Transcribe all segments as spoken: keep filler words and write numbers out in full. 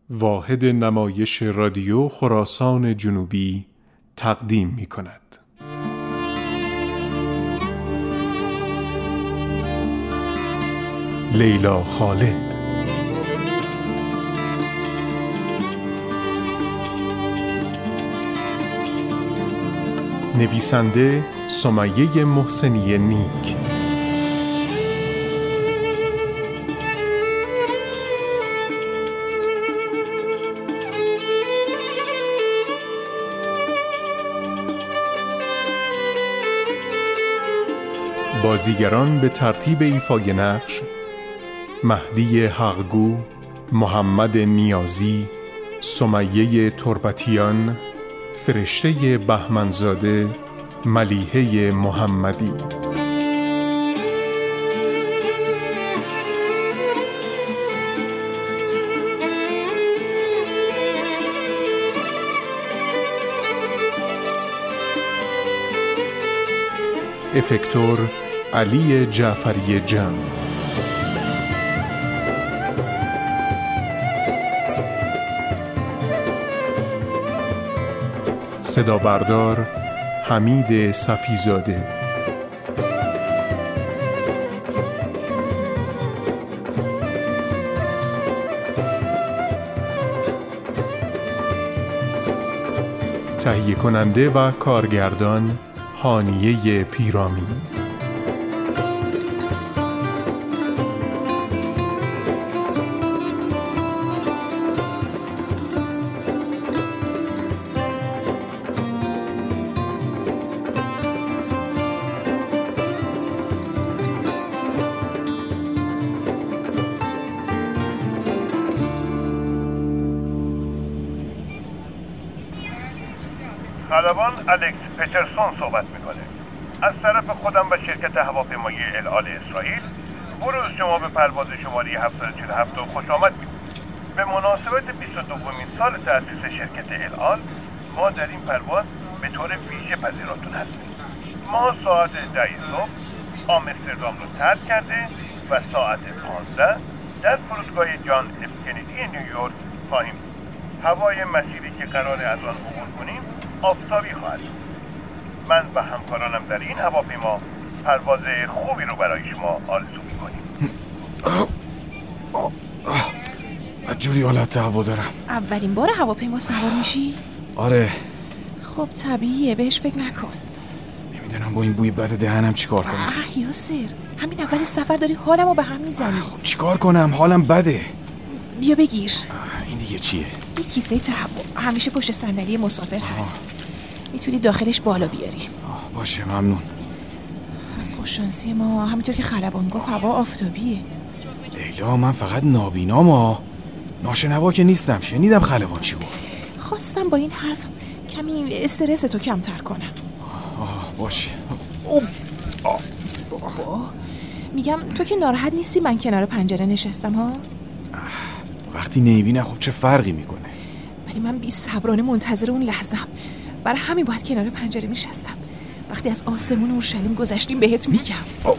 واحد نمایش رادیو خراسان جنوبی تقدیم می کند. لیلا خالد. نویسنده سمیه محسنی نیک. بازیگران به ترتیب ایفای نقش: مهدی حقگو، محمد نیازی، سمیه تربتیان، فرشته بهمنزاده، ملیحه محمدی. افکتور علی جعفری جان. صدا بردار حمید صفیزاده. تهیه کننده و کارگردان هانیه پیرامی. خلبان الکس پترسون صحبت میکنه. از طرف خودم و شرکت هواپیمایی العال اسرائیل ورود شما به پرواز شماره هفتصد و چهل و هفت خوش آمد میگویم. به مناسبت بیست و دومین سال تأسیس شرکت العال ما در این پرواز به طور ویژه پذیراتون هستیم. ما ساعت ده صبح آمستردام رو ترک کرده و ساعت پانزده در فرودگاه جان اف کندی نیویورک خواهیم بود. هوای مسیری که قراره از آن عبور کنیم آفتابی خواهد. من و همکارانم در این هواپیما پرواز خوبی رو برای شما آرزو می‌کنیم. بدجوری حالت هوا دارم. اولین بار هواپیما سوار میشی؟ آره. خب طبیعیه، بهش فکر نکن. نمیدونم با این بوی بد دهنم چیکار کنم. اه یاسر، همین اول سفر داری حالمو به هم میزنی. خب چیکار کنم؟ حالم بده. بیا بگیر. این دیگه چیه؟ یه کیسه تهوع، همیشه پشت صندلی مسافر هست. میتونی داخلش بالا بیاری. آه باشه، ممنون. از خوششانسی ما همینطور که خلبان گفت هوا آفتابیه. لیلا من فقط نابینام ها، ناشنوا که نیستم. شنیدم خلبان چی گفت. خواستم با این حرف کمی استرس تو کمتر کنم. آه باشه. آه. آه. میگم تو که ناراحت نیستی من کنار پنجره نشستم ها؟ وقتی نمیبینه خب چه فرقی میکنه؟ ولی من بی صبرانه منتظر اون لحظه‌ام. برای همین باید کنار پنجره میشستم. وقتی از آسمون اورشلیم گذشتیم بهت میگم. اوه.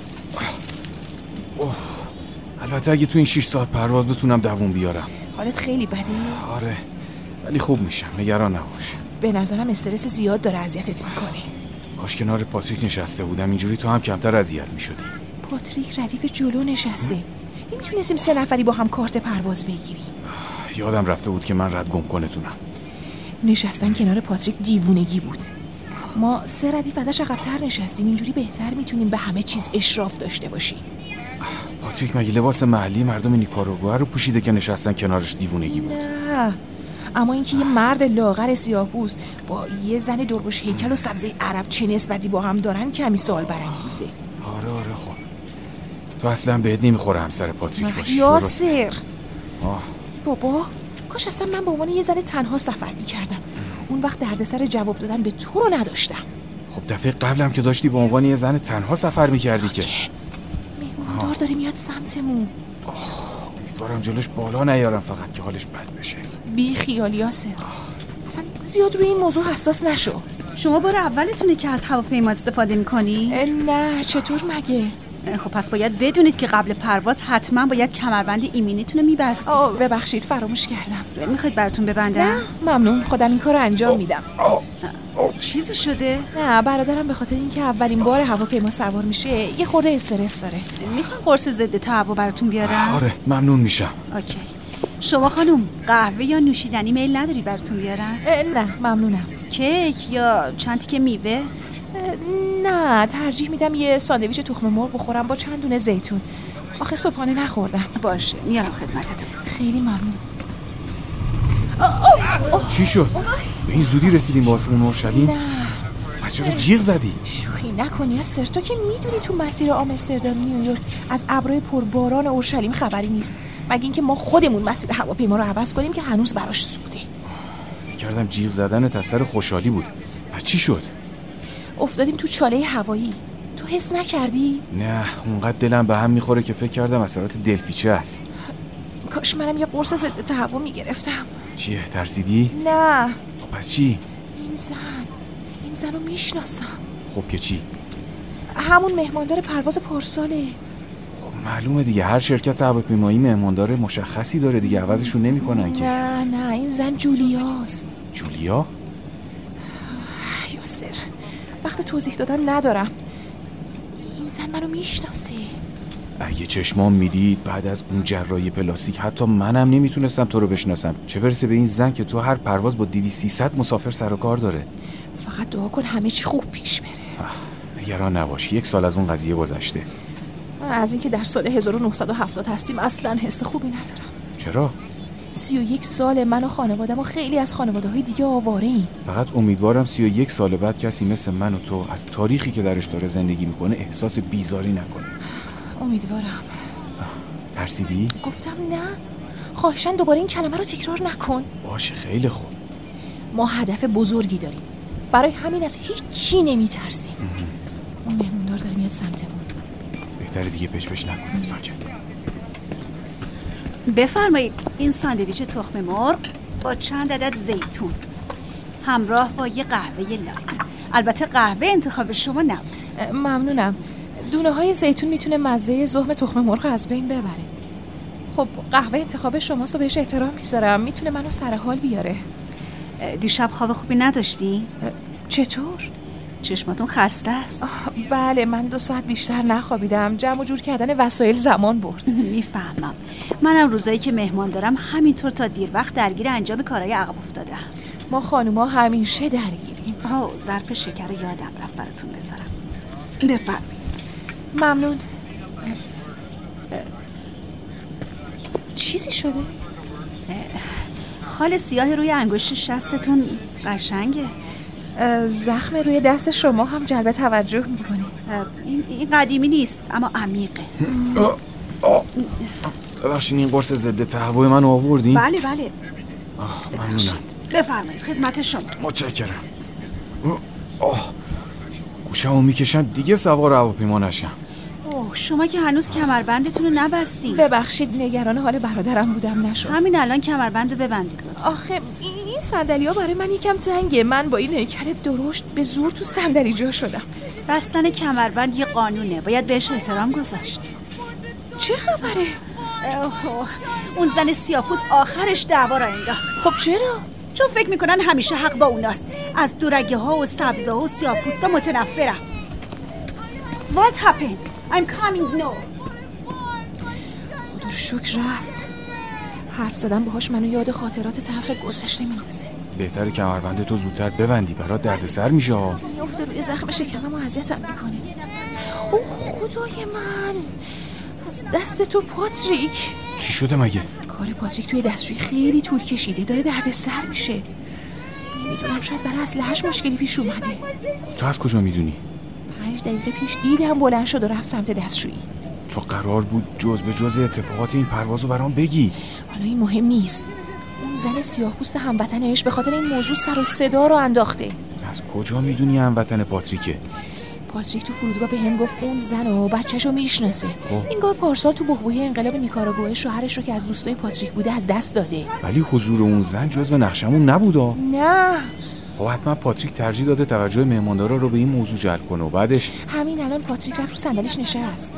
اوه. البته اگه تو این شش ساعت پرواز بتونم دووم بیارم. حالت خیلی بدی؟ آره ولی خوب میشم، نگران نباش. به نظرم استرس زیاد داره اذیتت میکنه. کاش کنار پاتریک نشسته بودم، اینجوری تو هم کمتر اذیت میشدی. پاتریک ردیف جلو نشسته. نمیتونستیم سه نفری با هم کارت پرواز بگیریم. یادم رفته بود که من رد گم کنه تونم. نشستن کنار پاتریک دیوونگی بود. ما سه ردیف ازش عقب‌تر نشستیم، اینجوری بهتر میتونیم به همه چیز اشراف داشته باشیم. پاتریک مگه لباس محلی مردم نیکاراگوآ رو پوشیده که نشستن کنارش دیوونگی بود؟ نه، اما اینکه یه مرد لاغر سیاه‌پوست با یه زن دربوش هیکل و سبزه عرب چه نسبتی با هم دارن کمی سوال برانگیزه. آره آره خب تو اصلا بهت نمیخوره همسر پاتریک باشی. یاسر آه. بابا کاش اصلا من به عنوان یه زن تنها سفر میکردم. اون وقت دردسر جواب دادن به تو رو نداشتم. خب دفعه قبلم که داشتی به عنوان یه زن تنها سفر میکردی که مهموندار داره میاد سمتمون. امیدوارم جلوش بالا نیارم فقط که حالش بد بشه. بی خیال یاسر، اصلا زیاد روی این موضوع حساس نشو. شما بار اولتونه که از هواپیما استفاده میکنی؟ نه چطور مگه؟ خب پس باید بدونید که قبل پرواز حتما باید کمربند ایمنیتون رو میبستید. آه ببخشید فراموش کردم. میخواید براتون ببندم؟ نه ممنون، خودم این کار رو انجام میدم. چیزی شده؟ نه برادرم به خاطر اینکه اولین بار هواپیما سوار میشه یه خورده استرس داره. میخوام قرص ضد تهوع براتون بیارم؟ آره ممنون میشم. اوکی. شما خانم قهوه یا نوشیدنی میل نداری براتون بیارم؟ نه ممنونم. کیک یا چند تیکه میوه؟ نه ترجیح میدم یه ساندویچ تخم مرغ بخورم با چند دونه زیتون. آخه صبحانه نخوردم. باشه میارم خدمتتون. خیلی ممنون. چی شد؟ به این زودی رسیدیم به آسمون اورشلیم؟ نه بچه رو جیغ زدی؟ شوخی نکنی استر، تو که میدونی تو مسیر آمستردام نیویورک از ابرهای پرباران اورشلیم خبری نیست، مگه اینکه ما خودمون مسیر هواپیما رو عوض کنیم که هنوز براش زوده. فکر کردم جیغ زدن اثر خوشحالی بود. پس چی شد؟ افتادیم تو چاله هوایی. تو حس نکردی؟ نه اونقدر دلم به هم میخوره که فکر کردم اثرات دلپیچه است. کاش منم یه قرص ضد تهوع میگرفتم. چیه ترسیدی؟ نه. پس چی؟ این زن این زن رو میشناسم. خب که چی؟ همون مهماندار پرواز پارساله. خب معلومه دیگه، هر شرکت هواپیمایی مهماندار مشخصی داره دیگه، عوضشون نمیکنن که. نه نه این زن جولیاست. جولیا؟ یاسر وقت توضیح دادن ندارم. این زن منو میشناسه. اگه چشمام میدید بعد از اون جراحی پلاستیک حتی منم نمیتونستم تو رو بشناسم، چه برسه به این زن که تو هر پرواز با دویست سیصد مسافر سر و کار داره. فقط دعا کن همه چی خوب پیش بره. نگران نباش، یک سال از اون قضیه گذشته. از اینکه در سال هزار و نهصد و هفتاد هستیم اصلا حس خوبی ندارم. چرا؟ سی و یک سال من و خانوادم و خیلی از خانواده های دیگه آواره ایم. فقط امیدوارم سی و یک سال بعد کسی مثل من و تو از تاریخی که درش داره زندگی میکنه احساس بیزاری نکنه. امیدوارم. ترسیدی؟ گفتم نه. خواهشاً دوباره این کلمه رو تکرار نکن. باشه خیلی خوب. ما هدف بزرگی داریم، برای همین از هیچ چی نمیترسیم. اون مهموندار داره میاد سمتمون. بهتره دیگه پش پش نکنیم، ساکت. بفرمایید این ساندویچ تخم مرغ با چند عدد زیتون همراه با یه قهوه لایت. البته قهوه انتخاب شما نبود. ممنونم. دونه های زیتون میتونه مزه زهم تخم مرغ از بین ببره. خب قهوه انتخاب شماست و بهش احترام میذارم، میتونه منو سر حال بیاره. دیشب خواب خوبی نداشتی؟ چطور؟ چشماتون خسته است؟ بله من دو ساعت بیشتر نخوابیدم، جمع و جور کردن وسایل زمان برد. میفهمم. منم روزایی که مهمان دارم همینطور تا دیر وقت درگیر انجام کارهای عقب افتادم. ما خانوما همیشه درگیریم. آه ظرف شکر رو یادم رفت براتون بذارم. بفرمایید. ممنون. چیزی شده؟ خال سیاه روی انگشت شستتون قشنگه. زخم روی دست شما هم جلب توجه میکنه. این, این قدیمی نیست اما عمیقه. ببخشید این قرص ضد تهوع من آوردین؟ بله بله. ممنونم. بفرمایید خدمت شما. متشکرم. آه گوشمو میکشم دیگه سوار هواپیما نشم. اوه شما که هنوز کمربندتون رو نبستین. ببخشید نگران حال برادرم بودم نشد. همین الان کمربند رو ببندید. آخه این صندلی‌ها برای من یکم تنگه، من با این هیکل درشت به زور تو صندلی جا شدم. بستن کمربند یه قانونه، باید بهش احترام گذاشت. چه خبره؟ اوه اون زن سیاه‌پوست آخرش دعوا را انداخت. خب چرا؟ چون فکر میکنن همیشه حق با اوناست. از دورگه ها و سبزه ها و سیاه‌پوستا متنفرم. What happened? I'm coming now. خدا رو شکر رفت. حرف زدن باهاش منو یاد خاطرات تلخ گذشته میندازه. بهتره کمربند تو زودتر ببندی، برات دردسر میشه ها. میفته روی زخم شکمم و اذیتم میکنه. اوه خدای من، از دست تو پاتریک. چی شده مگه؟ کار پاتریک توی دستشویی خیلی طول کشیده، داره دردسر میشه. میدونم شاید برای اسلحه‌اش مشکلی پیش اومده. تو از کجا میدونی؟ پنج دقیقه پیش دیدم بلند شد و رفت سمت دستشویی. تو قرار بود جز به جز اتفاقات این پروازو برام بگی. حالا این مهم نیست. اون زن سیاه‌پوست هموطنش به خاطر این موضوع سر و صدا رو انداخته. از کجا میدونی هموطن پاتریکه؟ پاتریک تو فرودگاه به هم گفت اون زن و بچه‌شو میشناسه. انگار پارسال تو بحبوحه انقلاب نیکاراگوئه شوهرش رو که از دوستای پاتریک بوده از دست داده. ولی حضور اون زن جزو نقشمون نبوده. نه. خب حتما پاتریک ترجیح داده توجه مهماندارا رو به این موضوع جلب کنه و بعدش همین الان پاتریک رفت رو صندلیش نشست.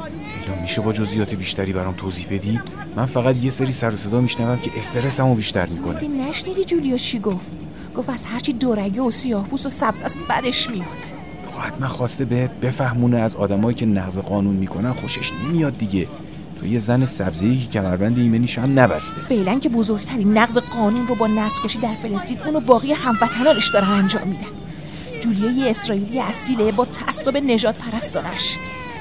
لیلا میشه با جزئیات بیشتری برام توضیح بدی؟ من فقط یه سری سر و صدا میشنوم که استرسمو بیشتر میکنه. مگه نشنیدی جولیا چی گفت؟ گفت از هرچی دورگه و سیاه‌پوست و سبز است بدش میاد. حتما خواسته بهت بفهمونه از آدمایی که نقض قانون میکنن خوشش نمیاد دیگه. تو یه زن سبزی که کمربند ایمنیش هم نبسته. فعلا که بزرگترین نقض قانون رو با نسل‌کشی در فلسطین اونو باقی هموطنانش دارن انجام میدن. جولیا یه اسرائیلی اصیله با تعصب نژاد پرستانش.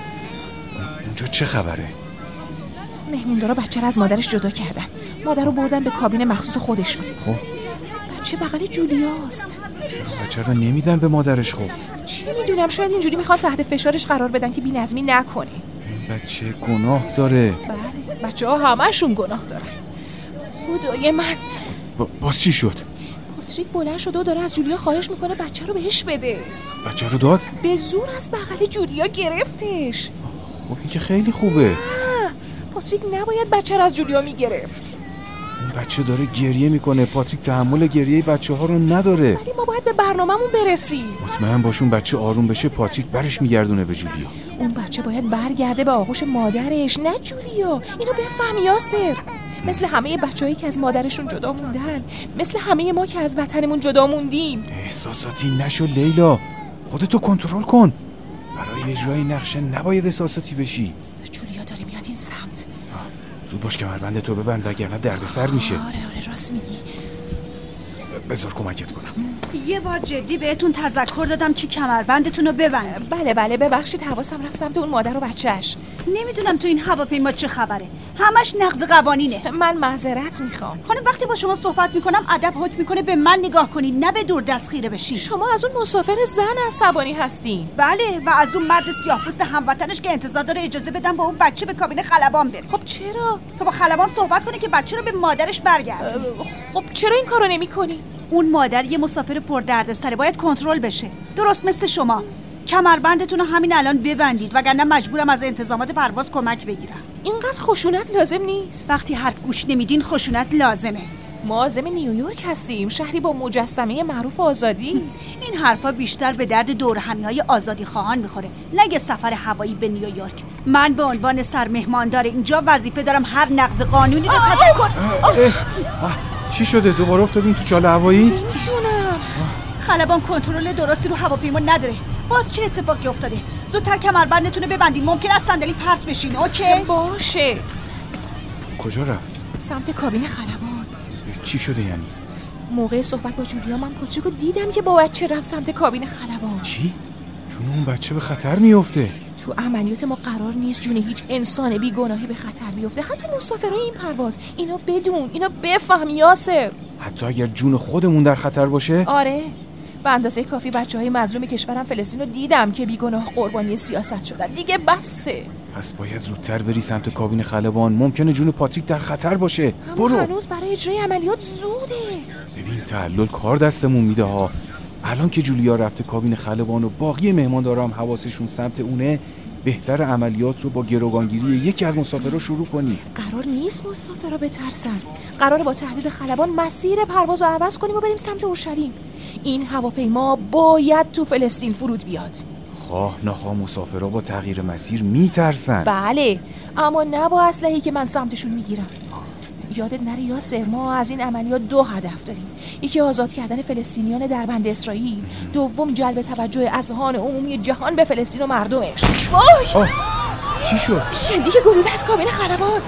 اونجا چه خبره؟ مهموندارا بچه رو از مادرش جدا کردن. مادر رو بردن به کابین مخصوص خودشون. خب بچه بغل جولیاست. چرا بچه رو نمیدن به مادرش؟ خب چی میدونم، شاید اینجوری میخوان تحت فشارش قرار بدن که بی‌نظمی نکنه. بچه گناه داره. بله بچه ها همشون گناه دارن. خدای من. با... باز چی شد؟ پاتریک بلند شد و داره از جولیا خواهش میکنه بچه رو بهش بده. بچه رو داد؟ به زور از بغل جولیا گرفتش. خب این که خیلی خوبه. پاتریک نباید بچه رو از جولیا میگرفت. این بچه داره گریه میکنه. پاتریک تحمل گریه بچه ها رو نداره. ولی ما باید به برنامه‌مون برسیم. مطمئن باشون بچه آروم بشه پاتریک برش میگردونه به جولیا. اون بچه باید برگرده به آغوش مادرش، نه جولیا. اینو بفهم یاسر. مثل همه بچه‌هایی که از مادرشون جدا موندن، مثل همه ما که از وطنمون جدا موندیم. احساساتی نشو لیلا، خودتو کنترل کن. برای اجرای نقشه نباید احساساتی بشی. جولیا داره میاد این سمت. زود باش کمربند تو ببند وگرنه دردسر میشه. آره آره راست میگی. بذار کمکت کنم. یه بار جدی بهتون تذکر دادم که کمربندتون رو ببند. بله بله ببخشید، حواسم رفت سمت اون مادر و بچهش. نمیدونم تو این هواپیما چه خبره، همش نقض قوانینه. من معذرت میخوام خانم. وقتی با شما صحبت میکنم ادب حکم میکنه به من نگاه کنین، نه به دور دست خیره بشین. شما از اون مسافر زن عصبانی هستین. بله، و از اون مرد سیاه‌پوست هموطنش که انتظار داره اجازه بدن با اون بچه به کابین خلبان بره. خب چرا؟ تو با خلبان صحبت کنه که بچه رو به مادرش برگردونه. خب چرا این کارو نمی‌کنی؟ اون مادر یه مسافر پردردسره، باید کنترل بشه، درست مثل شما. کمربندتون رو همین الان ببندید وگرنه مجبورم از انتظامات پرواز کمک بگیرم. اینقدر خشونت لازم نیست. وقتی حرف گوش نمیدین خشونت لازمه. ما عازم نیویورک هستیم، شهری با مجسمه معروف آزادی. این حرفا بیشتر به درد دور همیهای آزادی خواهان میخوره، نه یه سفر هوایی به نیویورک. من به عنوان سرمهماندار اینجا وظیفه دارم هر نقض قانونی رو تذکر. چی شده؟ دوباره افتادیم تو چاله هوایی؟ نمیدونم. خلبان کنترل درستی رو هواپیما نداره. باز چه اتفاقی افتاده؟ زودتر کمربندتون رو ببندید، ممکن است صندلی پرت بشین. اوکی؟ باشه. کجا رفت؟ سمت کابین خلبان. چی شده یعنی؟ موقع صحبت با جولیا من پاتریک رو دیدم که با بچه رفت سمت کابین خلبان. چی؟ چون اون بچه به خطر میفته. تو عملیات ما قرار نیست جون هیچ انسان بیگناهی به خطر بیفته، حتی مسافرای این پرواز. اینو بدون، اینو بفهم یاسر. حتی اگر جون خودمون در خطر باشه؟ آره. به اندازه کافی بچه‌های مظلوم کشورم فلسطین رو دیدم که بیگناه قربانی سیاست شدن. دیگه بسه. پس باید زودتر بری سمت کابین خلبان. ممکنه جون پاتریک در خطر باشه. برو. هنوز برای اجرای عملیات زوده. ببین تعلل کار دستمون میده ها. الان که جولیا رفته کابین خلبان و باقی مهماندارا هم حواسشون سمت اونه، بهتر عملیات رو با گروگانگیری یکی از مسافرها شروع کنی. قرار نیست مسافرها بترسن. قراره با تهدید خلبان مسیر پرواز رو عوض کنیم و بریم سمت اورشلیم. این هواپیما باید تو فلسطین فرود بیاد. خواه نخواه مسافرها با تغییر مسیر میترسن. بله، اما نه با اسلحه‌ای که من سمتشون میگیرم. یادت نره یاسر، ما از این عملیات دو هدف داریم. یکی آزاد کردن فلسطینیان در بند اسرائیل، دوم جلب توجه اذهان عمومی جهان به فلسطین و مردمش. وای! چی شد؟ شلیک گلوله از کابین خلبان.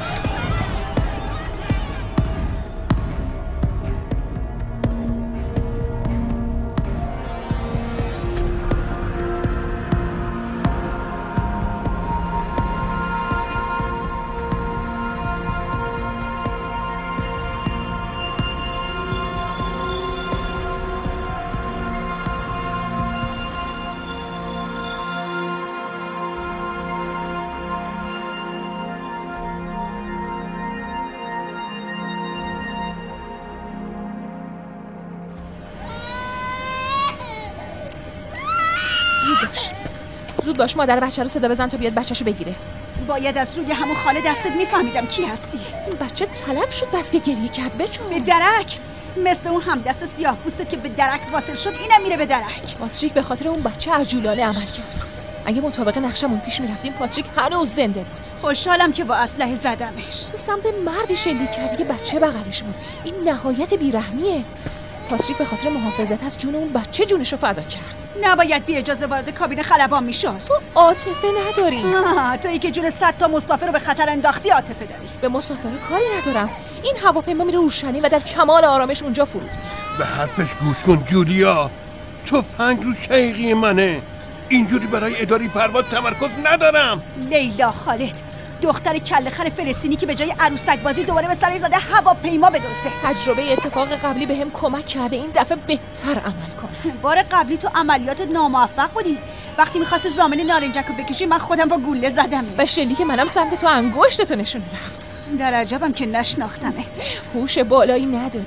زود باش زود باش مادر بچه رو صدا بزن تا بیاد بچه‌شو بگیره. باید از روی همون خاله دستت میفهمیدم کی هستی. این بچه تلف شد بس که گریه کرد. بچه به درک، مثل اون همدست سیاه پوسته که به درک واصل شد، اینم میره به درک. پاتریک به خاطر اون بچه عجولانه عمل کرد. اگه مطابق نقشمون پیش میرفتیم پاتریک هنوز زنده بود. خوشحالم که با اسلحه زدمش. به سمت مردی شلیک کردی که بچه بغلش بود. این نهایت بیرحمیه. پاتریک به خاطر محافظت از جون اون بچه جونشو فدا کرد. نباید بی اجازه وارد کابین خلبان میشد. تو عاطفه نداری. تویی که جون صد تا مسافر رو به خطر انداختی عاطفه داری. به مسافر کاری ندارم. این هواپیما میره اورشلیم و در کمال آرامش اونجا فرود میاد. به حرفش گوش کن جولیا. تفنگ رو شقیقی منه. اینجوری برای اداری پرواز تمرکز ندارم. لیلا خالد، دختر کله‌خر فلسطینی که به جای عروسک بازی دوباره به سر زده هواپیما بدزده. تجربه اتفاق قبلی بهم کمک کرده این دفعه بهتر عمل کنم. بار قبلی تو عملیات ناموفق بودی. وقتی می‌خواست زامن نارنجک رو بکشی من خودم با گوله زدم. و شلیک منم سمت تو انگشتتو نشونه رفت. در عجبم که نشناختمت. هوش بالایی نداری.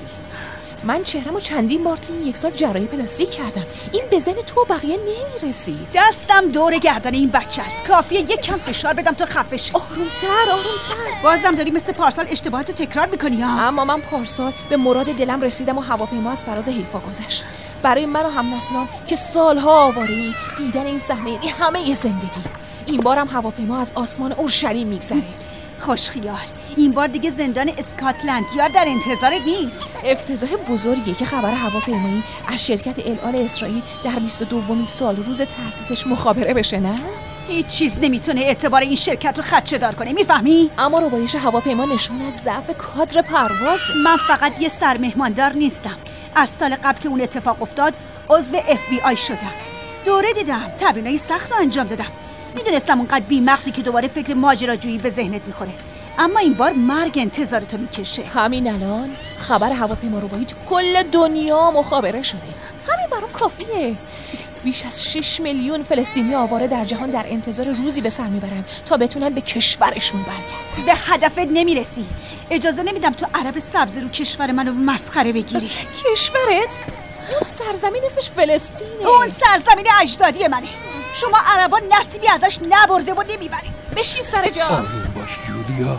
من چهرمو چندین بار تو این یک سال جراحی پلاستیک کردم. این به ذهن تو و بقیه نمیرسید. دستم دور گردن این بچه است. کافیه یک کم فشار بدم تا خفه شه. آرومتر آرومتر. بازم داری مثل پارسال اشتباهاتو تکرار میکنی ها. اما من پارسال به مراد دلم رسیدم و هواپیما از فراز حیفا گذشت. برای من و همنسلان که سالها آواره‌ای دیدن این صحنه یعنی همه زندگی. این بارم هواپیما از آسمان اورشلیم میگذره. خوش خیال. این بار دیگه زندان اسکاتلند یار در انتظار نیست. افتضاح بزرگیه که خبر هواپیمایی از شرکت العال اسرائیل در بیست و دومین سال روز تأسیسش مخابره بشه، نه؟ هیچ چیز نمیتونه اعتبار این شرکت رو خدشه‌دار کنه، میفهمی؟ اما ربایش هواپیما نشون از ضعف کادر پرواز. من فقط یه سرمهماندار نیستم. از سال قبل که اون اتفاق افتاد عضو اف بی آی شدم. دوره دیدم، تمرینای سخت رو انجام دادم. میدونستم اونقدر بی‌مغزی که دوباره فکر ماجراجویی به ذهنت میخوره. اما این بار مرگ انتظارتو میکشه. همین الان خبر هواپیما روبایی تو کل دنیا مخابره شده. همین برام کافیه. بیش از شش میلیون فلسطینی آواره در جهان در انتظار روزی به سر میبرن تا بتونن به کشورشون برگردن. به هدفت نمیرسی. اجازه نمیدم تو عرب سبز رو کشور منو مسخره بگیری. کشورت؟ اون سرزمین اسمش فلسطینه. اون سرزمین اجدادی منه. شما عربا نصیبی ازش نبرده و نمیبرید. بشین سر جات. آروم باش جولیا.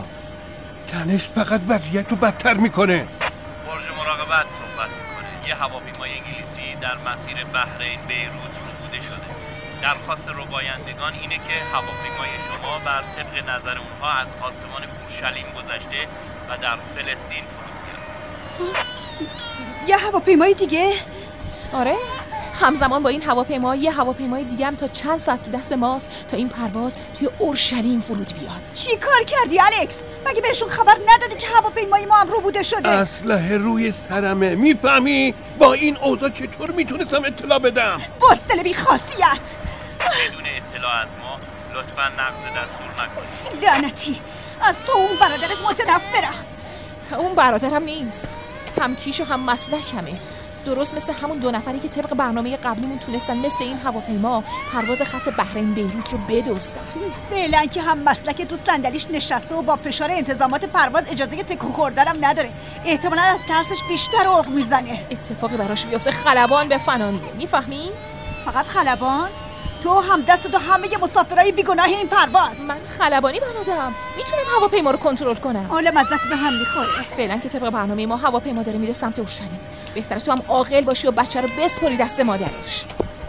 تنش فقط وضعیت رو بدتر میکنه. برج مراقبت صحبت میکنه. یه هواپیمای انگلیسی در مسیر بحرین بیروت ربوده شده. درخواست ربایندگان اینه که هواپیمای شما بر طبق نظر اونها از آسمان اورشلیم گذشته و در فلسطین فرود بیاد. یه هواپیمای دیگه؟ آره، همزمان با این هواپیما یه هواپیمای دیگه هم تا چند ساعت تو دست ماست تا این پرواز توی اورشلیم فرود بیاد. چی کار کردی الکس؟ مگه بهشون خبر ندادی که هواپیمای ما هم ربوده شده؟ اسلحه روی سرمه، میفهمی؟ با این اوضاع چطور میتونستم اطلاع بدم؟ بزدل بی خاصیت. بدون اطلاع از ما لطفاً نقض دستور نکنید. لعنتی، از تو اون برادرت متنفرم. اون برادرم نیست، هم کیش و هم مسلکمه. درست مثل همون دو نفری که طبق برنامه قبلیمون تونستن مثل این هواپیما پرواز خط بحرین بیروت رو بدزدن. فعلا که هم مسلک تو صندلیش نشسته و با فشار انتظامات پرواز اجازه تکون خوردنم نداره. احتمالاً از ترسش بیشتر عق میزنه. اتفاقی براش بیفته خلبان به فنا میره. میفهمی؟ فقط خلبان؟ تو هم دست تو همه مسافرای بیگناه این پرواز. من خلبانی بلدم، میتونم هواپیما رو کنترل کنم. حالا مزت به هم میخوره. فعلا که طبق برنامه ما هواپیما داره میره سمت اورشلیم. بهتره تو هم عاقل باشی و بچه رو بسپاری دست مادرش.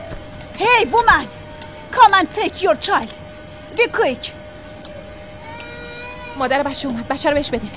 Hey woman, come and take your child. Be quick. مادر بچه اومد، بچه رو بهش بده.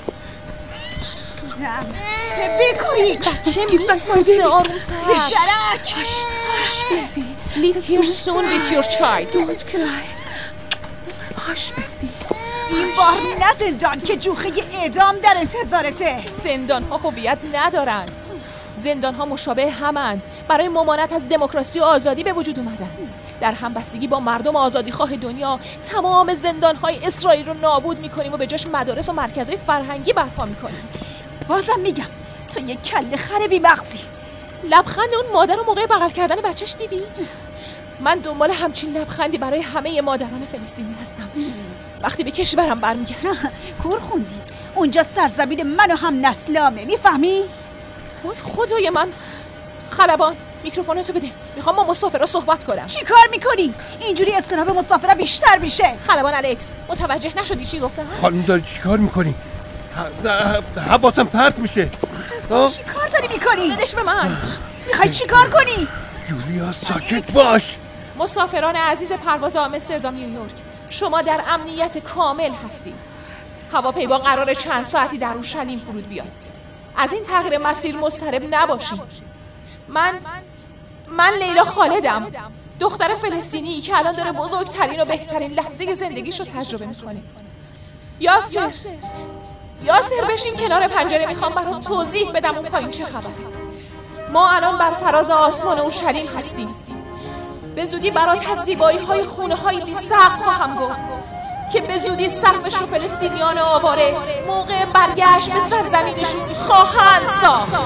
Be quick. بچه میترسه، آرومتر. بیشترک. Hush baby. Leave here soon with your child. Don't cry. Hush baby. این بار نه زندان که جوخه اعدام در انتظارته. زندان ها هویت ندارن. زندان ها مشابه همن. برای ممانعت از دموکراسی و آزادی به وجود اومدن. در همبستگی با مردم آزادی خواه دنیا تمام زندان های اسرائیل رو نابود میکنیم و به جاش مدارس و مرکزهای فرهنگی برپا میکنیم. بازم میگم تو یک کله خر بی مغزی. لبخند اون مادر رو موقع بغل کردن بچهش دیدی؟ من دنبال همچین لبخندی برای همه مادران فلسطینی هستم وقتی به کشورم برمیگردم. کور خوندی؟ اونجا سرزمین من و هم نسلامه، میفهمی؟ وای خدای من. خلبان میکروفونتو بده، میخوام با مسافرها صحبت کنم. چی کار میکنی؟ اینجوری استراب مسافرها بیشتر میشه. خلبان الکس، متوجه نشدی چی گفتم؟ خانم داری چی کار میکنی؟ حواسم پرت میشه. چی کار داری میکنی؟ بدش به من. میخوای چی کار کنی؟ جولیا ساکت باش. مسافران عزیز پرواز آمستردام نیویورک، شما در امنیت کامل هستید. هواپیما قرار چند ساعتی در اورشلیم فرود بیاد. از این تغییر مسیر مضطرب نباشید. من من لیلا خالدم، دختر فلسطینی که الان داره بزرگترین و بهترین لحظه زندگیشو تجربه میکنه. یاسر یاسر بشین کنار پنجره، میخوام برات توضیح بدم اون پایین چه خبر. ما الان بر فراز آسمان اورشلیم هستیم. به زودی برات از زیبایی های خونه های بی سقف خواهم گفت که به زودی سقفش رو فلسطینیان آواره موقع برگشت به سرزمینشون خواهند ساخت.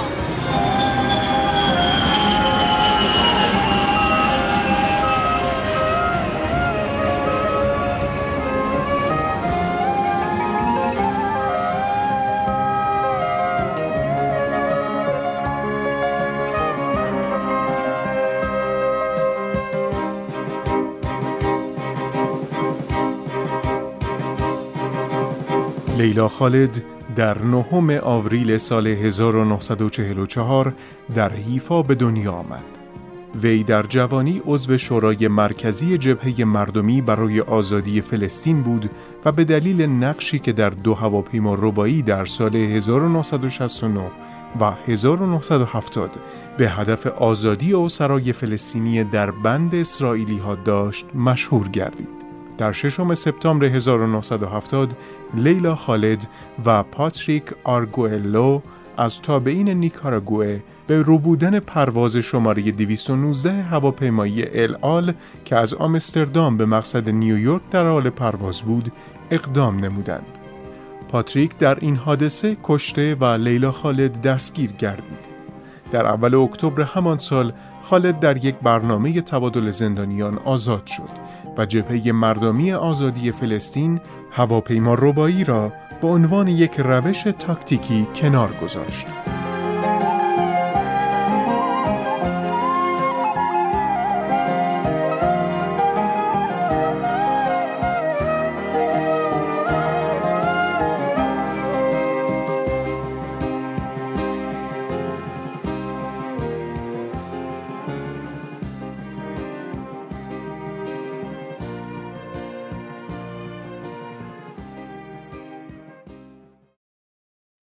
لیلا خالد در نهم آوریل سال هزار و نهصد و چهل و چهار در حیفا به دنیا آمد. وی در جوانی عضو شورای مرکزی جبهه مردمی برای آزادی فلسطین بود و به دلیل نقشی که در دو هواپیما ربایی در سال هزار و نهصد و شصت و نه و هزار و نهصد و هفتاد به هدف آزادی اسرای فلسطینی در بند اسرائیلی ها داشت مشهور گردید. در ششم سپتامبر هزار و نهصد و هفتاد لیلا خالد و پاتریک آرگوئلو از تابعین نیکاراگوئه به ربودن پرواز شماره دویست و نوزده هواپیمایی الآل که از آمستردام به مقصد نیویورک در حال پرواز بود اقدام نمودند. پاتریک در این حادثه کشته و لیلا خالد دستگیر گردید. در اول اکتبر همان سال خالد در یک برنامه تبادل زندانیان آزاد شد و جبهه مردمی آزادی فلسطین هواپیما ربایی را به عنوان یک روش تاکتیکی کنار گذاشت.